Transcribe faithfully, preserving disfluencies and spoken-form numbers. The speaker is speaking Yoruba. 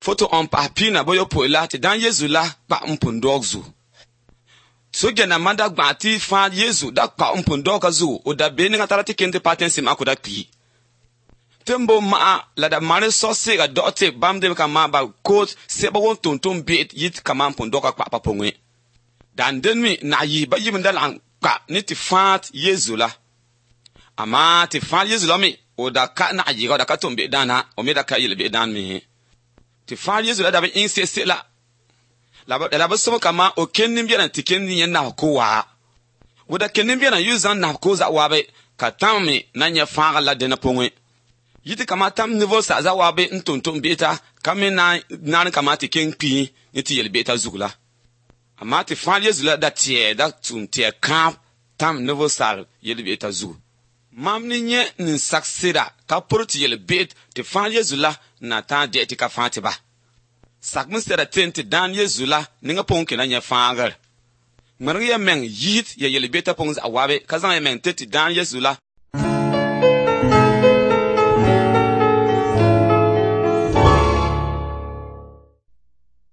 foto on pa pina boyo poila ti dan Yesu la pa mpundok zu. So gena manda gbati fa Yesu da pa mpundok zu o da beni ngatala ti kente patensi makuda pi. Tembo ma la da mare so se ga dote bamde ka ma ba coat se ba won tonton bit yit kama mpundok pa pa pongwe. Dan den mi na yi ba yim ndalan ka ni ti fat Yesu la. Ama ti fat Yesu la mi o da ka na yi ga da ka tombe dana o me da ka yele be dan mi. Ti fat Yesu la da be inse se la. La ba la ba so kama o kennim bi na ti kennin na ko wa. Wo da kennim bi na yuzan na ko za wa be ka tammi na nya fa la de na pongwe. Yiti kama tam niveau sa za wa be ntonton beta kame na na kama ti ken pi ni ti yele beta zugula. Ama ti fat Yesu la da tie da tun tie kamp tam niveau sal yele beta zu. Mam ni nye nin saksira ka porti yele bet ti fat Yesu la na ta de ti ka fati ba. Sakmin sera tenti dan Yesu la ninga ponke na nya fangar. Ngmarngi ya meng yit ya yele beta pongs awabe kazan ya meng tenti dan Yesu la